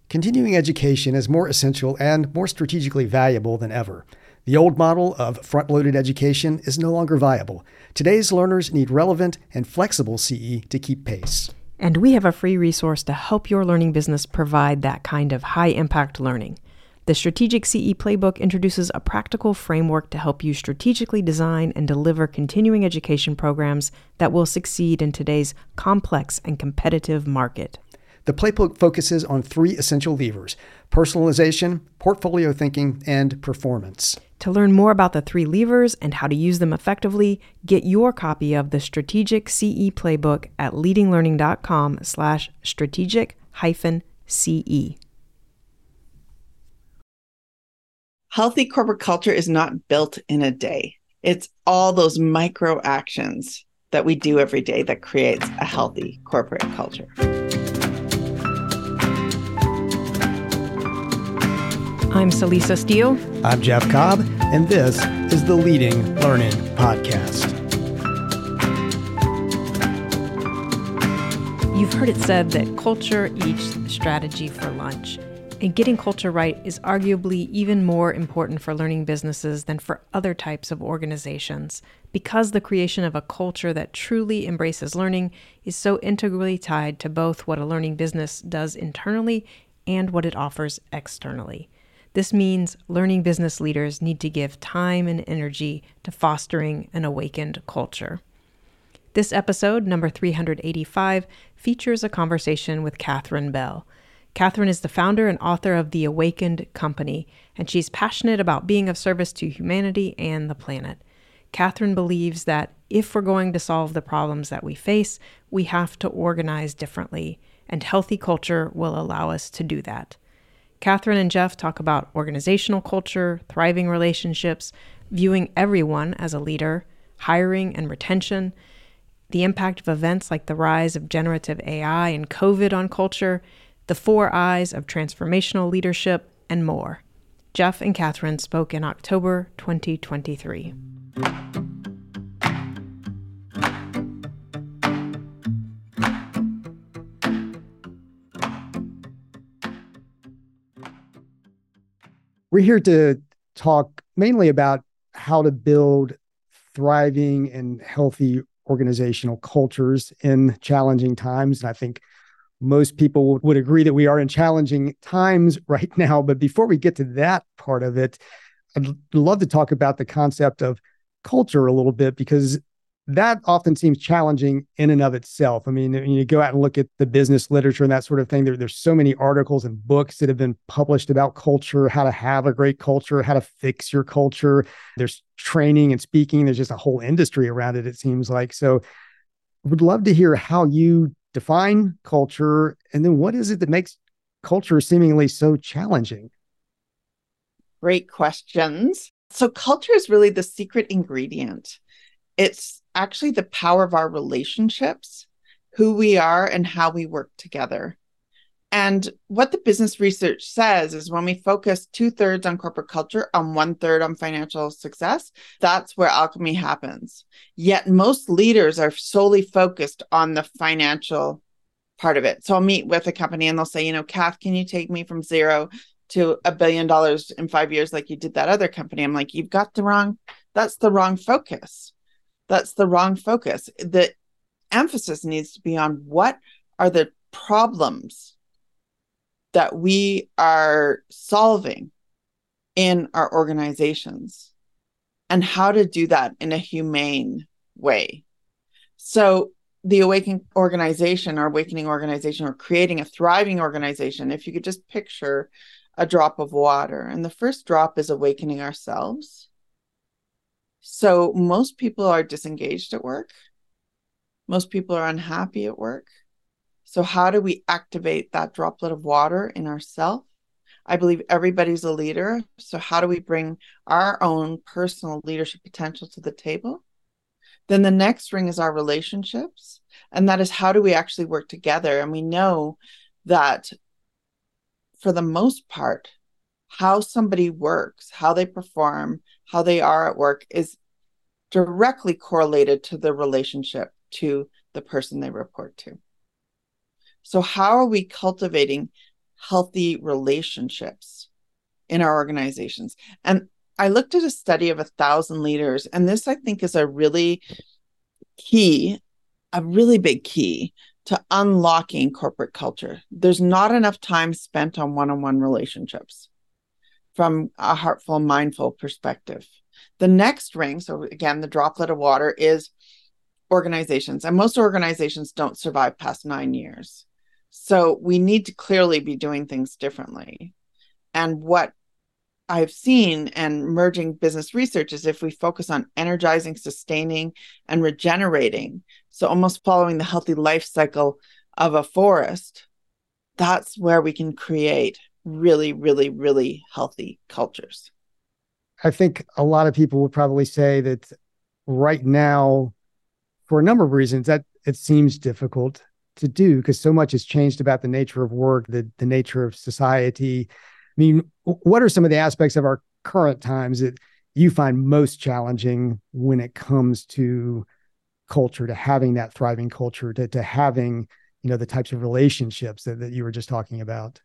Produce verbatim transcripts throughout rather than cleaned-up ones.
Continuing education is more essential and more strategically valuable than ever. The old model of front-loaded education is no longer viable. Today's learners need relevant and flexible C E to keep pace. And we have a free resource to help your learning business provide that kind of high-impact learning. The Strategic C E Playbook introduces a practical framework to help you strategically design and deliver continuing education programs that will succeed in today's complex and competitive market. The playbook focuses on three essential levers: personalization, portfolio thinking, and performance. To learn more about the three levers and how to use them effectively, get your copy of the Strategic C E Playbook at leadinglearning.com slash strategic hyphen CE. Healthy corporate culture is not built in a day. It's all those micro actions that we do every day that creates a healthy corporate culture. I'm Celisa Steele. I'm Jeff Cobb, and this is the Leading Learning Podcast. You've heard it said that culture eats strategy for lunch. And getting culture right is arguably even more important for learning businesses than for other types of organizations, because the creation of a culture that truly embraces learning is so integrally tied to both what a learning business does internally and what it offers externally. This means learning business leaders need to give time and energy to fostering an awakened culture. This episode, number three hundred eighty-five, features a conversation with Catherine Bell. Catherine is the founder and author of The Awakened Company, and she's passionate about being of service to humanity and the planet. Catherine believes that if we're going to solve the problems that we face, we have to organize differently, and healthy culture will allow us to do that. Catherine and Jeff talk about organizational culture, thriving relationships, viewing everyone as a leader, hiring and retention, the impact of events like the rise of generative A I and COVID on culture, the four I's of transformational leadership, and more. Jeff and Catherine spoke in October twenty twenty-three. We're here to talk mainly about how to build thriving and healthy organizational cultures in challenging times. And I think most people would agree that we are in challenging times right now. But before we get to that part of it, I'd love to talk about the concept of culture a little bit, because that often seems challenging in and of itself. I mean, when you go out and look at the business literature and that sort of thing, there, there's so many articles and books that have been published about culture, how to have a great culture, how to fix your culture. There's training and speaking. There's just a whole industry around it, it seems like. So I would love to hear how you define culture, and then what is it that makes culture seemingly so challenging? Great questions. So culture is really the secret ingredient. It's actually the power of our relationships, who we are, and how we work together. And what the business research says is when we focus two-thirds on corporate culture and one-third on financial success, that's where alchemy happens. Yet most leaders are solely focused on the financial part of it. So I'll meet with a company and they'll say, you know, Kath, can you take me from zero to a billion dollars in five years like you did that other company? I'm like, you've got the wrong, that's the wrong focus. That's the wrong focus. The emphasis needs to be on what are the problems that we are solving in our organizations and how to do that in a humane way. So the awakening organization or awakening organization or creating a thriving organization, if you could just picture a drop of water, and the first drop is awakening ourselves. So most people are disengaged at work. Most people are unhappy at work. So how do we activate that droplet of water in ourselves? I believe everybody's a leader. So how do we bring our own personal leadership potential to the table? Then the next ring is our relationships. And that is, how do we actually work together? And we know that for the most part, how somebody works, how they perform, how they are at work is directly correlated to the relationship to the person they report to. So how are we cultivating healthy relationships in our organizations. And I looked at a study of a thousand leaders, and this I think is a really key, a really big key to unlocking corporate culture. There's not enough time spent on one-on-one relationships from a heartful, mindful perspective. The next ring, so again, the droplet of water, is organizations. And most organizations don't survive past nine years. So we need to clearly be doing things differently. And what I've seen and merging business research is if we focus on energizing, sustaining, and regenerating, so almost following the healthy life cycle of a forest, that's where we can create really, really, really healthy cultures. I think a lot of people would probably say that right now, for a number of reasons, that it seems difficult to do because so much has changed about the nature of work, the, the nature of society. I mean, what are some of the aspects of our current times that you find most challenging when it comes to culture, to having that thriving culture, to, to having, you know, the types of relationships that, that you were just talking about?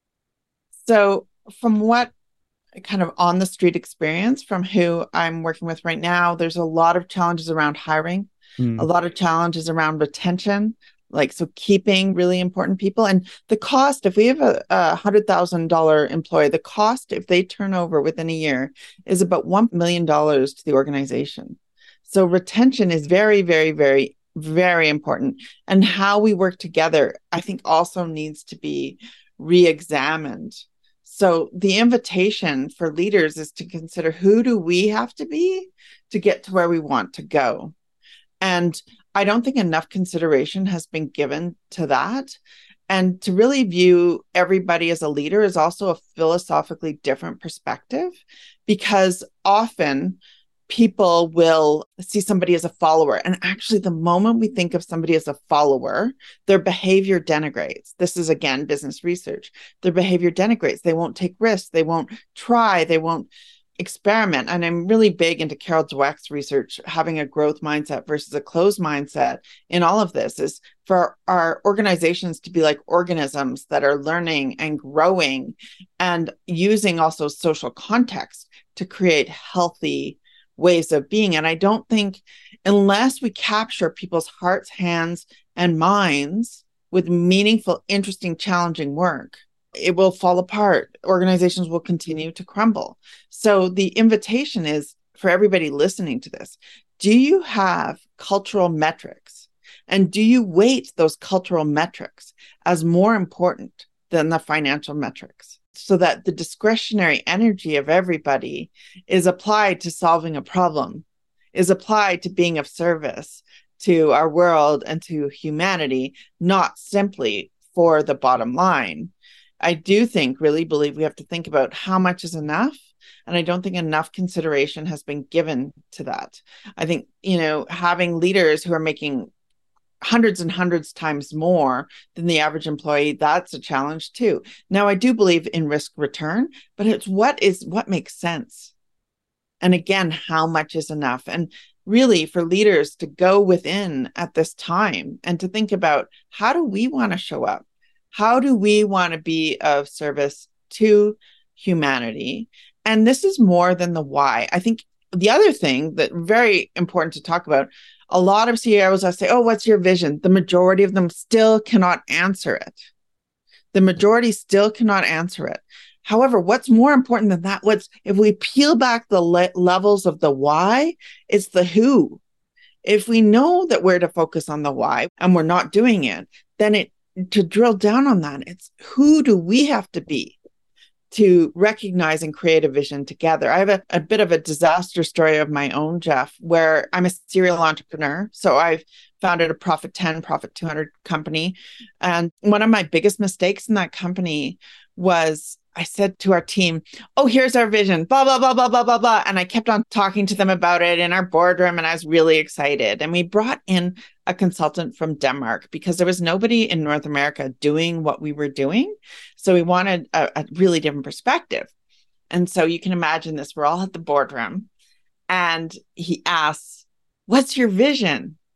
So from what kind of on the street experience from who I'm working with right now, there's a lot of challenges around hiring, mm. a lot of challenges around retention, like, so keeping really important people. And the cost, if we have a, a one hundred thousand dollars employee, the cost, if they turn over within a year, is about one million dollars to the organization. So retention is very, very, very, very important. And how we work together, I think, also needs to be re-examined. So the invitation for leaders is to consider, who do we have to be to get to where we want to go? And I don't think enough consideration has been given to that. And to really view everybody as a leader is also a philosophically different perspective, because often people will see somebody as a follower. And actually, the moment we think of somebody as a follower, their behavior denigrates. This is, again, business research. Their behavior denigrates. They won't take risks. They won't try. They won't experiment. And I'm really big into Carol Dweck's research, having a growth mindset versus a closed mindset in all of this, is for our organizations to be like organisms that are learning and growing and using also social context to create healthy ways of being. And I don't think, unless we capture people's hearts, hands, and minds with meaningful, interesting, challenging work, it will fall apart. Organizations will continue to crumble. So the invitation is for everybody listening to this: do you have cultural metrics? And do you weight those cultural metrics as more important than the financial metrics, so that the discretionary energy of everybody is applied to solving a problem, is applied to being of service to our world and to humanity, not simply for the bottom line? I do think, really believe we have to think about how much is enough. And I don't think enough consideration has been given to that. I think, you know, having leaders who are making hundreds and hundreds times more than the average employee, that's a challenge too. Now, I do believe in risk return, but it's what is what makes sense. And again, how much is enough? And really, for leaders to go within at this time and to think about, how do we want to show up? How do we want to be of service to humanity? And this is more than the why. I think the other thing that very important to talk about, a lot of C E Os will say, oh, what's your vision? The majority of them still cannot answer it. The majority still cannot answer it. However, what's more important than that? What's, if we peel back the le- levels of the why, it's the who. If we know that we're to focus on the why and we're not doing it, then it, to drill down on that, it's who do we have to be to recognize and create a vision together. I have a, a bit of a disaster story of my own, Jeff, where I'm a serial entrepreneur. So I've founded a Profit ten, Profit two hundred company. And one of my biggest mistakes in that company was I said to our team, oh, here's our vision, blah, blah, blah, blah, blah, blah, blah. And I kept on talking to them about it in our boardroom, and I was really excited. And we brought in a consultant from Denmark because there was nobody in North America doing what we were doing. So we wanted a, a really different perspective. And so you can imagine this, we're all at the boardroom and he asks, what's your vision?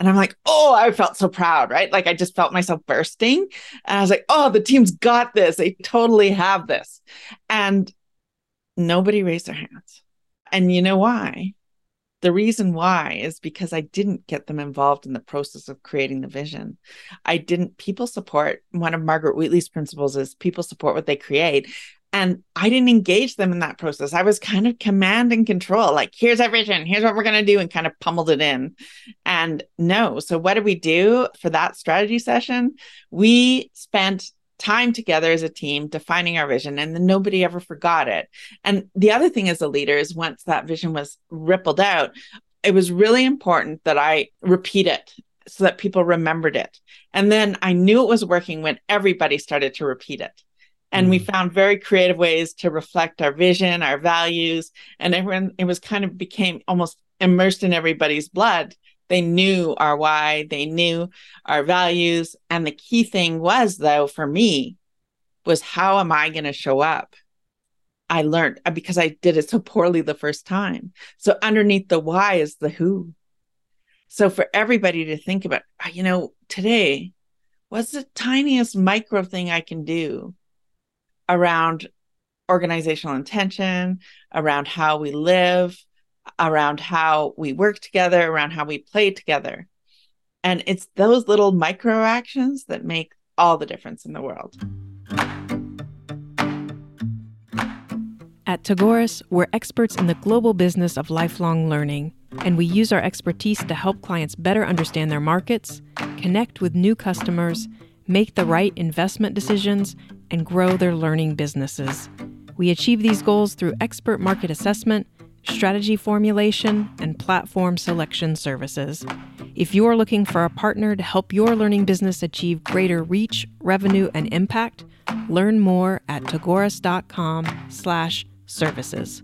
And I'm like, oh, I felt so proud, right? Like I just felt myself bursting. And I was like, oh, the team's got this. They totally have this. And nobody raised their hands. And you know why? The reason why is because I didn't get them involved in the process of creating the vision. I didn't people support. One of Margaret Wheatley's principles is people support what they create. And I didn't engage them in that process. I was kind of command and control, like, here's our vision, here's what we're going to do, and kind of pummeled it in. And no. So what did we do for that strategy session? We spent time together as a team defining our vision, and then nobody ever forgot it. And the other thing as a leader is once that vision was rippled out, it was really important that I repeat it so that people remembered it. And then I knew it was working when everybody started to repeat it. And mm. we found very creative ways to reflect our vision, our values, and everyone, it was kind of became almost immersed in everybody's blood. They knew our why, they knew our values. And the key thing was, though, for me, was how am I going to show up? I learned because I did it so poorly the first time. So underneath the why is the who. So for everybody to think about, you know, today, what's the tiniest micro thing I can do around organizational intention, around how we live, around how we work together, around how we play together. And it's those little micro actions that make all the difference in the world. At Tagoras, we're experts in the global business of lifelong learning, and we use our expertise to help clients better understand their markets, connect with new customers, make the right investment decisions, and grow their learning businesses. We achieve these goals through expert market assessment, strategy formulation, and platform selection services. If you're looking for a partner to help your learning business achieve greater reach, revenue, and impact, learn more at tagoras.com slash services.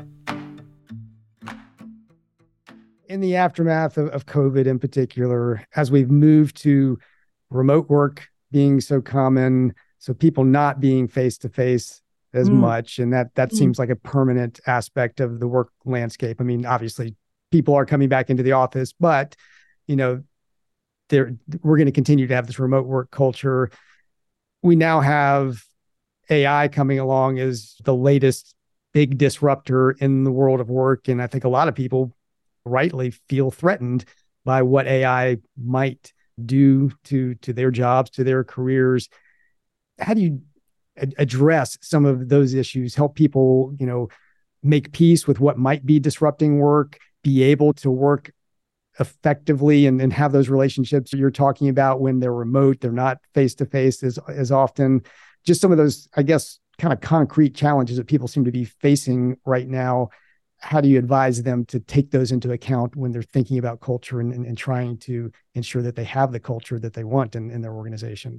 In the aftermath of, of COVID in particular, as we've moved to remote work being so common, so people not being face-to-face as mm. much, and that that mm. seems like a permanent aspect of the work landscape. I mean, obviously, people are coming back into the office, but you know, there we're going to continue to have this remote work culture. We now have A I coming along as the latest big disruptor in the world of work, and I think a lot of people rightly feel threatened by what A I might do to to their jobs, to their careers. How do you address some of those issues, help people, you know, make peace with what might be disrupting work, be able to work effectively and, and have those relationships you're talking about when they're remote, they're not face-to-face as, as often? Just some of those, I guess, kind of concrete challenges that people seem to be facing right now. How do you advise them to take those into account when they're thinking about culture and, and, and trying to ensure that they have the culture that they want in, in their organization?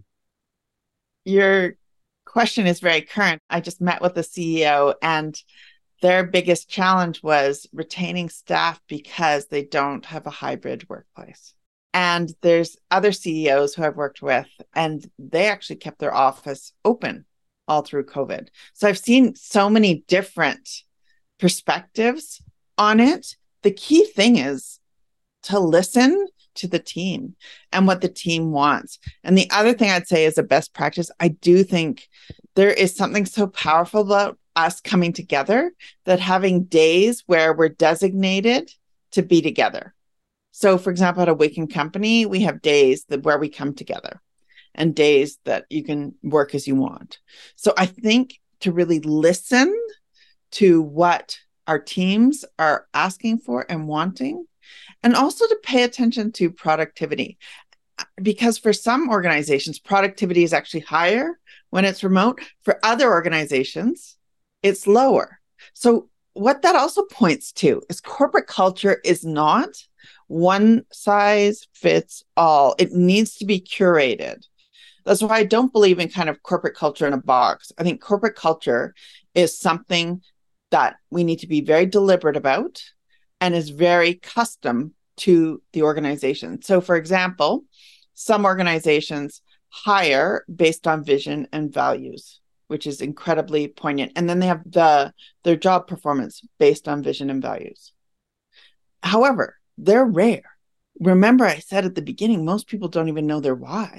Your question is very current. I just met with the C E O, and their biggest challenge was retaining staff because they don't have a hybrid workplace. And there's other C E Os who I've worked with, and they actually kept their office open all through COVID. So I've seen so many different perspectives on it. The key thing is to listen to the team and what the team wants. And the other thing I'd say is a best practice. I do think there is something so powerful about us coming together, that having days where we're designated to be together. So for example, at Awaken Company, we have days that where we come together and days that you can work as you want. So I think to really listen to what our teams are asking for and wanting, and also to pay attention to productivity. Because for some organizations, productivity is actually higher when it's remote. For other organizations, it's lower. So what that also points to is corporate culture is not one size fits all. It needs to be curated. That's why I don't believe in kind of corporate culture in a box. I think corporate culture is something that we need to be very deliberate about and is very custom to the organization. So for example, some organizations hire based on vision and values, which is incredibly poignant. And then they have the their job performance based on vision and values. However, they're rare. remember I said at the beginning, most people don't even know their why.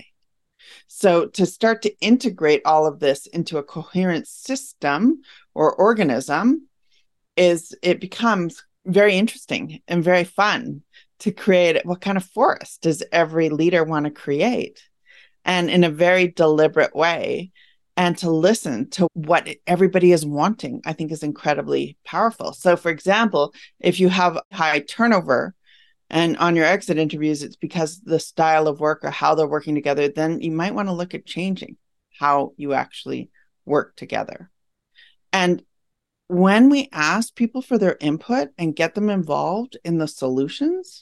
So to start to integrate all of this into a coherent system or organism is it becomes very interesting and very fun to create. What kind of forest does every leader want to create? And in a very deliberate way, and to listen to what everybody is wanting, I think is incredibly powerful. So for example, if you have high turnover and on your exit interviews, it's because the style of work or how they're working together, then you might want to look at changing how you actually work together. And when we ask people for their input and get them involved in the solutions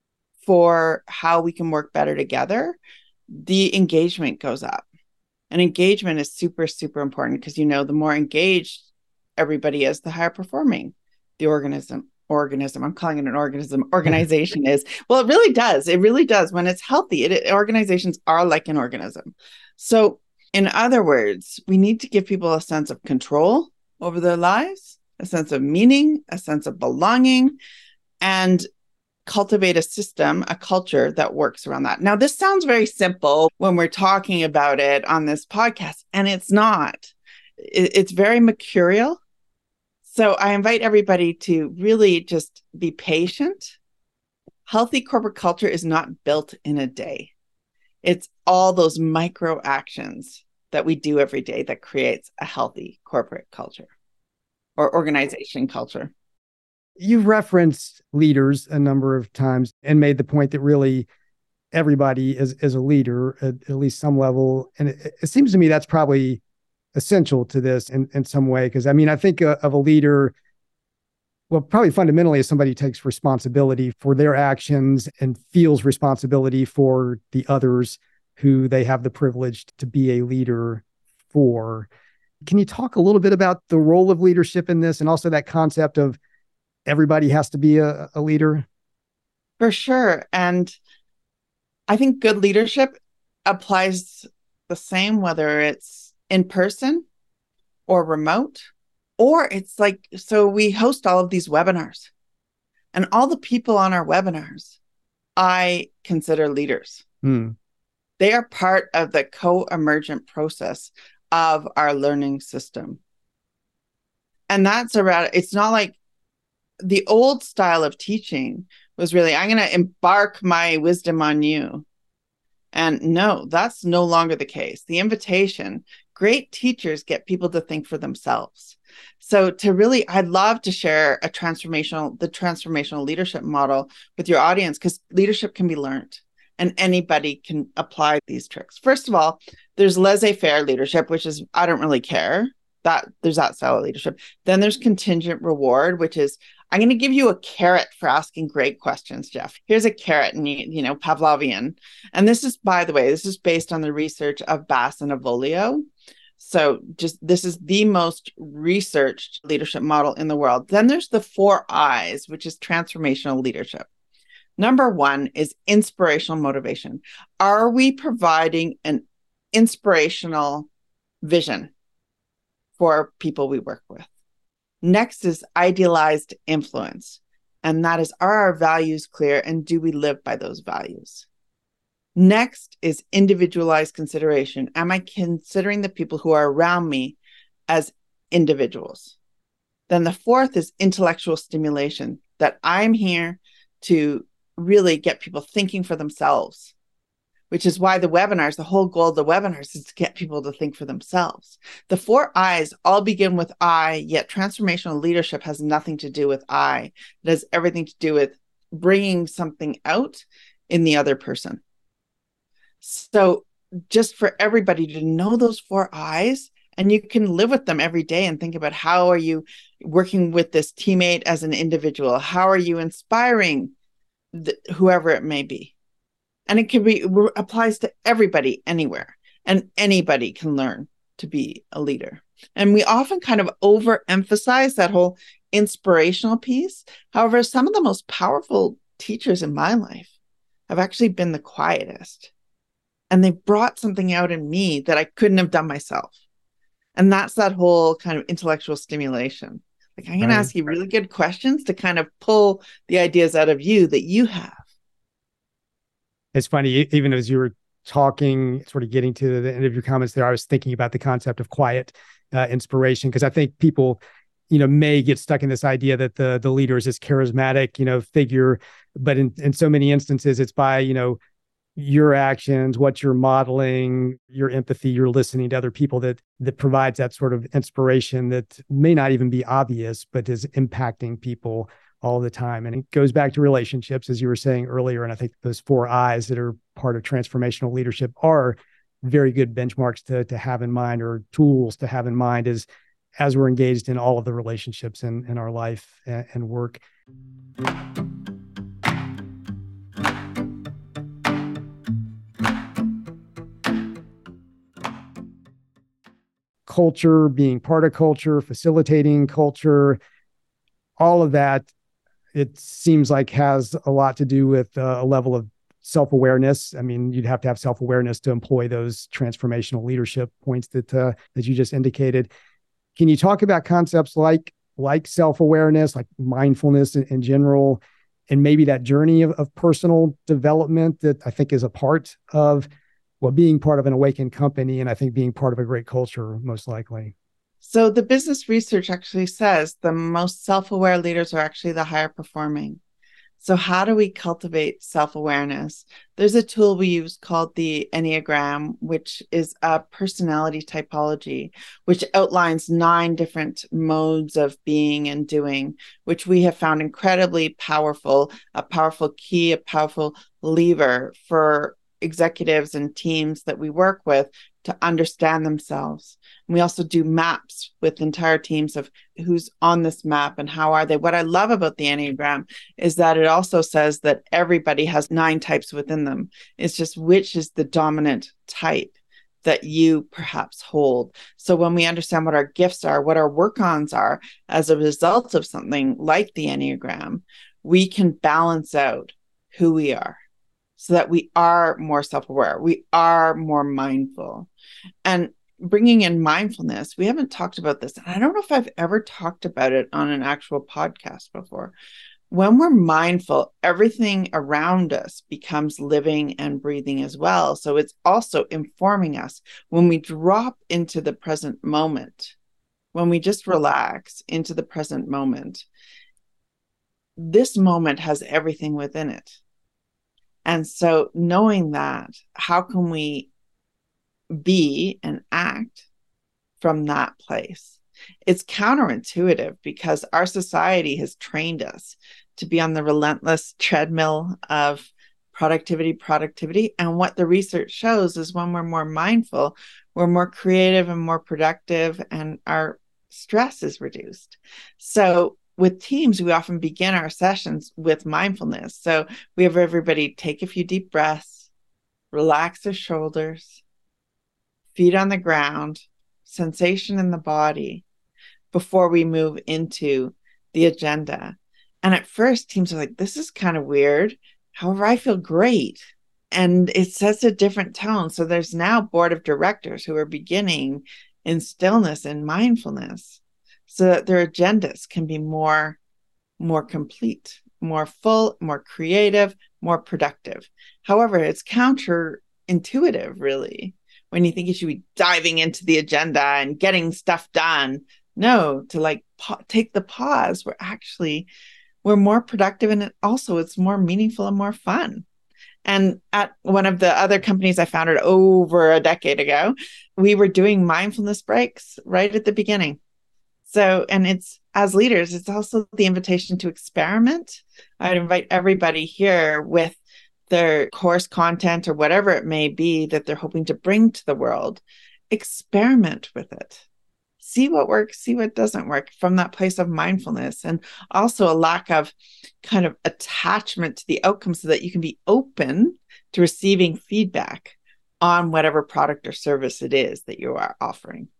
for how we can work better together, the engagement goes up. And engagement is super, super important because, you know, the more engaged everybody is, the higher performing the organism, organism, I'm calling it an organism, organization is. Well, it really does. It really does. When it's healthy, it, it, organizations are like an organism. So in other words, we need to give people a sense of control over their lives, a sense of meaning, a sense of belonging, and cultivate a system, a culture that works around that. Now, this sounds very simple when we're talking about it on this podcast, and it's not. It's very mercurial. So I invite everybody to really just be patient. Healthy corporate culture is not built in a day. It's all those micro actions that we do every day that creates a healthy corporate culture or organization culture. You've referenced leaders a number of times and made the point that really everybody is, is a leader at, at least some level. And it, it seems to me that's probably essential to this in, in some way. Because I mean, I think uh, of a leader, well, probably fundamentally as somebody who takes responsibility for their actions and feels responsibility for the others who they have the privilege to be a leader for. Can you talk a little bit about the role of leadership in this and also that concept of everybody has to be a, a leader? For sure. And I think good leadership applies the same, whether it's in person or remote, or it's like, so we host all of these webinars and all the people on our webinars, I consider leaders. Hmm. They are part of the co-emergent process of our learning system. And that's around, it's not like, the old style of teaching was really, I'm going to embark my wisdom on you. And no, that's no longer the case. The invitation, great teachers get people to think for themselves. So to really, I'd love to share a transformational, the transformational leadership model with your audience, because leadership can be learned and anybody can apply these tricks. First of all, there's laissez-faire leadership, which is, I don't really care. That there's that style of leadership. Then there's contingent reward, which is, I'm going to give you a carrot for asking great questions, Jeff. Here's a carrot, and you, you know, Pavlovian. And this is, by the way, this is based on the research of Bass and Avolio. So just, this is the most researched leadership model in the world. Then there's the four I's, which is transformational leadership. Number one is inspirational motivation. Are we providing an inspirational vision for people we work with? Next is idealized influence. And that is, are our values clear and do we live by those values? Next is individualized consideration. Am I considering the people who are around me as individuals? Then the fourth is intellectual stimulation, that I'm here to really get people thinking for themselves, which is why the webinars, the whole goal of the webinars is to get people to think for themselves. The four I's all begin with I, yet transformational leadership has nothing to do with I. It has everything to do with bringing something out in the other person. So just for everybody to know those four I's, and you can live with them every day and think about, how are you working with this teammate as an individual? How are you inspiring the, whoever it may be? And it can be, it applies to everybody anywhere, and anybody can learn to be a leader. And we often kind of overemphasize that whole inspirational piece. However, some of the most powerful teachers in my life have actually been the quietest. And they brought something out in me that I couldn't have done myself. And that's that whole kind of intellectual stimulation. Like, I'm going to ask you really good questions to kind of pull the ideas out of you that you have. It's funny, e- even as you were talking, sort of getting to the end of your comments there, I was thinking about the concept of quiet uh, inspiration, because I think people, you know, may get stuck in this idea that the the leader is this charismatic, you know, figure, but in, in so many instances, it's by, you know, your actions, what you're modeling, your empathy, you're listening to other people that that provides that sort of inspiration that may not even be obvious, but is impacting people all the time. And it goes back to relationships, as you were saying earlier. And I think those four I's that are part of transformational leadership are very good benchmarks to, to have in mind, or tools to have in mind as, as we're engaged in all of the relationships in, in our life and, and work. Culture, being part of culture, facilitating culture, all of that, it seems like has a lot to do with uh, a level of self-awareness. I mean, you'd have to have self-awareness to employ those transformational leadership points that uh, that you just indicated. Can you talk about concepts like like self-awareness, like mindfulness in, in general, and maybe that journey of, of personal development that I think is a part of, well, being part of an awakened company, and I think being part of a great culture, most likely? So the business research actually says the most self-aware leaders are actually the higher performing. So how do we cultivate self-awareness? There's a tool we use called the Enneagram, which is a personality typology, which outlines nine different modes of being and doing, which we have found incredibly powerful, a powerful key, a powerful lever for executives and teams that we work with to understand themselves. And we also do maps with entire teams of who's on this map and how are they. What I love about the Enneagram is that it also says that everybody has nine types within them. It's just which is the dominant type that you perhaps hold. So when we understand what our gifts are, what our work-ons are as a result of something like the Enneagram, we can balance out who we are, so that we are more self-aware, we are more mindful. And bringing in mindfulness, we haven't talked about this. And I don't know if I've ever talked about it on an actual podcast before. When we're mindful, everything around us becomes living and breathing as well. So it's also informing us when we drop into the present moment, when we just relax into the present moment, this moment has everything within it. And so knowing that, how can we be and act from that place? It's counterintuitive because our society has trained us to be on the relentless treadmill of productivity, productivity. And what the research shows is when we're more mindful, we're more creative and more productive, and our stress is reduced. So with teams, we often begin our sessions with mindfulness. So we have everybody take a few deep breaths, relax their shoulders, feet on the ground, sensation in the body before we move into the agenda. And at first, teams are like, this is kind of weird. However, I feel great. And it sets a different tone. So there's now board of directors who are beginning in stillness and mindfulness, so that their agendas can be more, more complete, more full, more creative, more productive. However, it's counterintuitive, really, when you think you should be diving into the agenda and getting stuff done. No, to like pa- take the pause. We're actually, we're more productive, and it also it's more meaningful and more fun. And at one of the other companies I founded over a decade ago, we were doing mindfulness breaks right at the beginning. So, and it's, as leaders, it's also the invitation to experiment. I'd invite everybody here with their course content or whatever it may be that they're hoping to bring to the world. Experiment with it. See what works, see what doesn't work from that place of mindfulness, and also a lack of kind of attachment to the outcome so that you can be open to receiving feedback on whatever product or service it is that you are offering.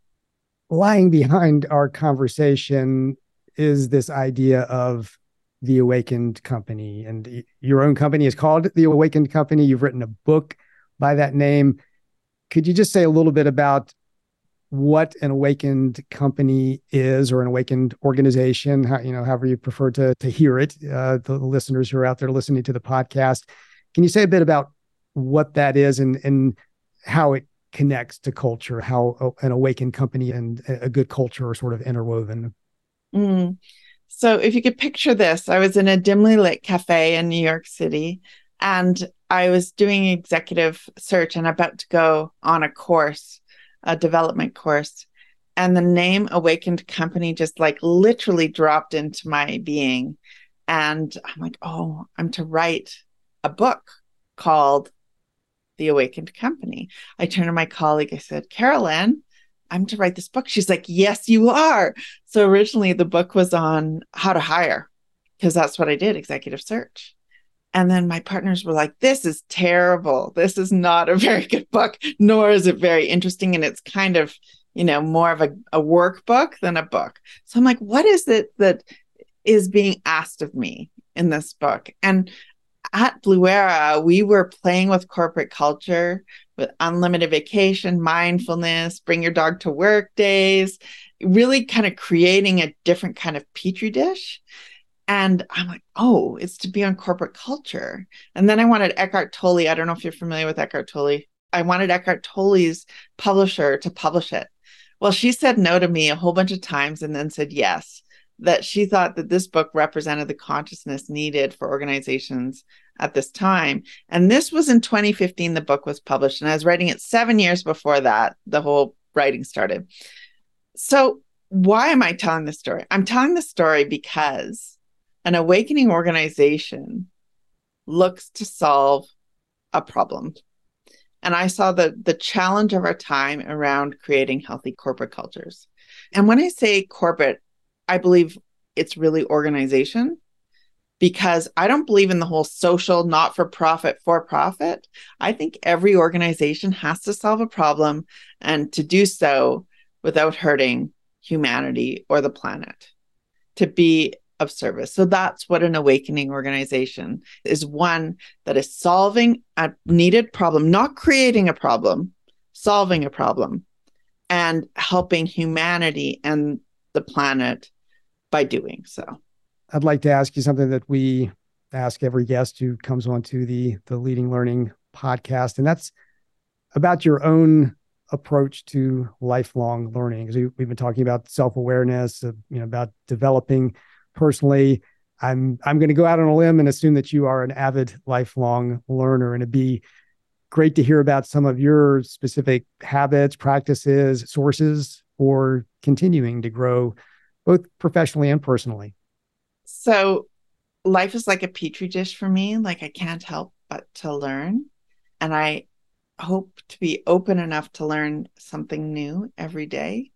Lying behind our conversation is this idea of the Awakened Company, and your own company is called the Awakened Company. You've written a book by that name. Could you just say a little bit about what an awakened company is, or an awakened organization, how, you know, however you prefer to, to hear it, uh, the listeners who are out there listening to the podcast? Can you say a bit about what that is and, and how it connects to culture, how an awakened company and a good culture are sort of interwoven. Mm. So if you could picture this, I was in a dimly lit cafe in New York City, and I was doing executive search and about to go on a course, a development course. And the name Awakened Company just like literally dropped into my being. And I'm like, oh, I'm to write a book called The Awakened Company. I turned to my colleague, I said, Carolyn, I'm to write this book. She's like, yes, you are. So originally the book was on how to hire, because that's what I did, executive search. And then my partners were like, this is terrible. This is not a very good book, nor is it very interesting. And it's kind of, you know, more of a, a workbook than a book. So I'm like, what is it that is being asked of me in this book? And at Blue Era, we were playing with corporate culture, with unlimited vacation, mindfulness, bring your dog to work days, really kind of creating a different kind of petri dish. And I'm like, oh, it's to be on corporate culture. And then I wanted Eckhart Tolle. I don't know if you're familiar with Eckhart Tolle. I wanted Eckhart Tolle's publisher to publish it. Well, she said no to me a whole bunch of times and then said yes, that she thought that this book represented the consciousness needed for organizations at this time. And this was in twenty fifteen, the book was published. And I was writing it seven years before that, the whole writing started. So why am I telling this story? I'm telling this story because an awakening organization looks to solve a problem. And I saw the, the challenge of our time around creating healthy corporate cultures. And when I say corporate, I believe it's really organization, because I don't believe in the whole social, not-for-profit, for-profit. I think every organization has to solve a problem, and to do so without hurting humanity or the planet, to be of service. So that's what an awakening organization is, one that is solving a needed problem, not creating a problem, solving a problem, and helping humanity and the planet by doing so. I'd like to ask you something that we ask every guest who comes onto the, the Leading Learning podcast, and that's about your own approach to lifelong learning. Because we, we've been talking about self-awareness, uh, you know, about developing personally. I'm I'm going to go out on a limb and assume that you are an avid lifelong learner, and it'd be great to hear about some of your specific habits, practices, sources for continuing to grow both professionally and personally. So life is like a petri dish for me. Like I can't help but to learn. And I hope to be open enough to learn something new every day.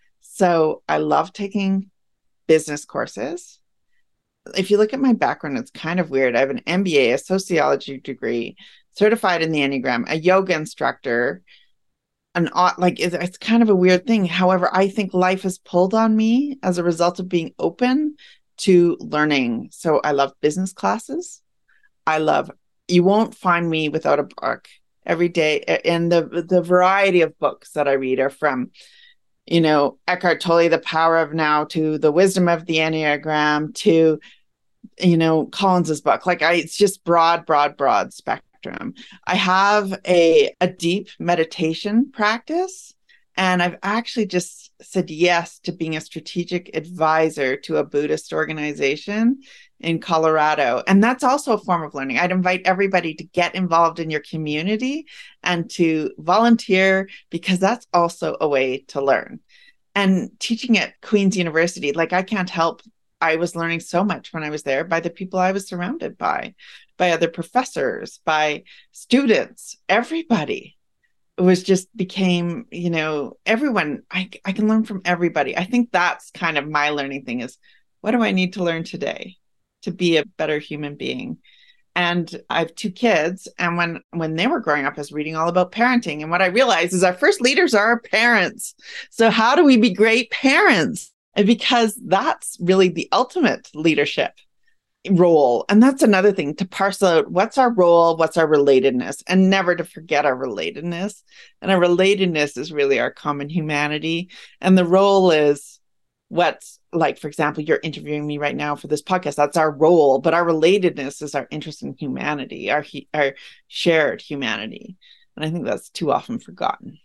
So I love taking business courses. If you look at my background, it's kind of weird. I have an M B A, a sociology degree, certified in the Enneagram, a yoga instructor, an like it's, it's kind of a weird thing. However, I think life has pulled on me as a result of being open to learning. So I love business classes. I love, you won't find me without a book every day. And the the variety of books that I read are from, you know, Eckhart Tolle, The Power of Now, to The Wisdom of the Enneagram, to, you know, Collins's book. Like I, it's just broad, broad, broad spectrum. I have a, a deep meditation practice, and I've actually just said yes to being a strategic advisor to a Buddhist organization in Colorado. And that's also a form of learning. I'd invite everybody to get involved in your community and to volunteer, because that's also a way to learn. And teaching at Queen's University, like I can't help, I was learning so much when I was there by the people I was surrounded by, by other professors, by students, everybody. It was just became, you know, everyone, I, I can learn from everybody. I think that's kind of my learning thing is, what do I need to learn today to be a better human being? And I have two kids. And when, when they were growing up, I was reading all about parenting. And what I realized is our first leaders are our parents. So how do we be great parents? And because that's really the ultimate leadership role. And that's another thing, to parse out what's our role, what's our relatedness, and never to forget our relatedness. And our relatedness is really our common humanity. And the role is what's like, for example, you're interviewing me right now for this podcast. That's our role, but our relatedness is our interest in humanity, our, our shared humanity. And I think that's too often forgotten.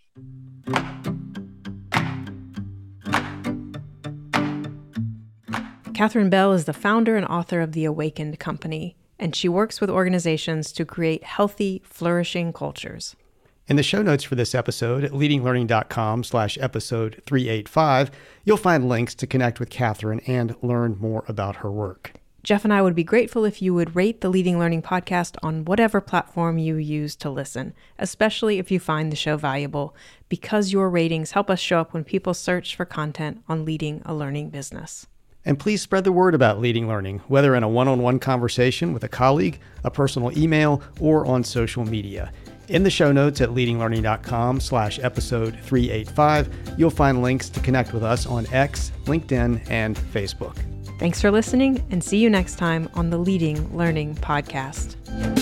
Catherine Bell is the founder and author of The Awakened Company, and she works with organizations to create healthy, flourishing cultures. In the show notes for this episode at leadinglearning.com slash episode 385, you'll find links to connect with Catherine and learn more about her work. Jeff and I would be grateful if you would rate the Leading Learning podcast on whatever platform you use to listen, especially if you find the show valuable, because your ratings help us show up when people search for content on leading a learning business. And please spread the word about Leading Learning, whether in a one-on-one conversation with a colleague, a personal email, or on social media. In the show notes at leadinglearning.com slash episode 385, you'll find links to connect with us on X, LinkedIn, and Facebook. Thanks for listening, and see you next time on the Leading Learning podcast.